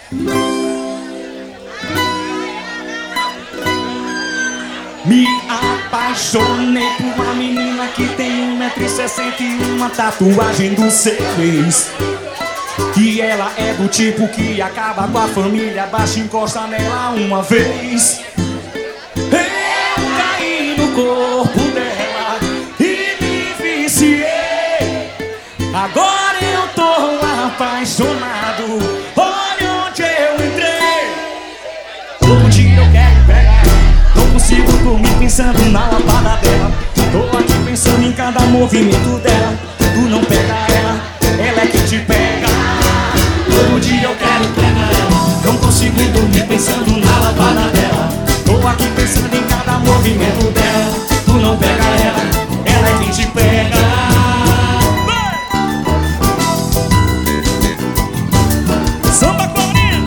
Me apaixonei por uma menina que tem 1,60 m e uma tatuagem do C3. Que ela é do tipo que acaba com a família, baixa e encosta nela uma vez. Eu caí no corpo dela e me viciei. Agora eu tô apaixonado, olha onde eu entrei. Todo dia eu quero pegar ela, não consigo dormir pensando na lapada dela. Tô aqui pensando em cada movimento dela. Tu não pega ela, ela é que te pega. Todo dia eu quero pegar ela, não consigo dormir pensando na lapada dela. Tô aqui pensando em cada movimento dela. Tu não pega ela é quem te pega. Samba Corinha!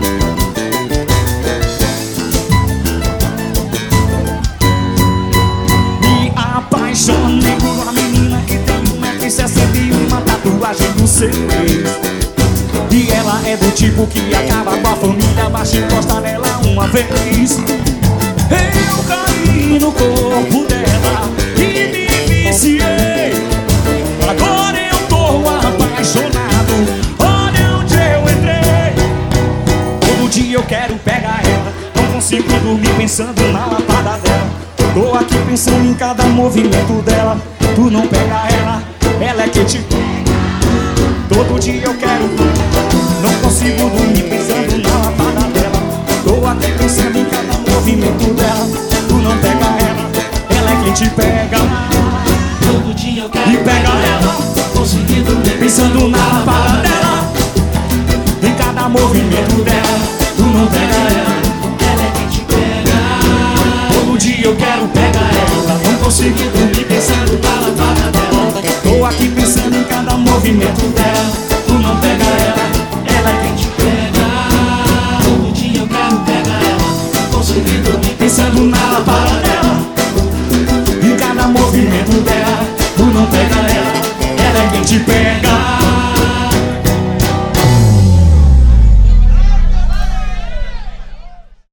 Me apaixonei por uma menina que tem 1,60 m e uma tatuagem do C3. E ela é do tipo que acaba com a família, baixa e encosta nela uma vez. Eu caí no corpo dela e me viciei. Agora eu tô apaixonado, olha onde eu entrei. Todo dia eu quero pegar ela, não consigo dormir pensando na lapada dela. Tô aqui pensando em cada movimento dela. Tu não pega ela é que te pega. Todo dia eu quero, não consigo dormir pensando na lapada dela. Tô aqui pensando em cada movimento dela. Tu não pega ela é quem te pega.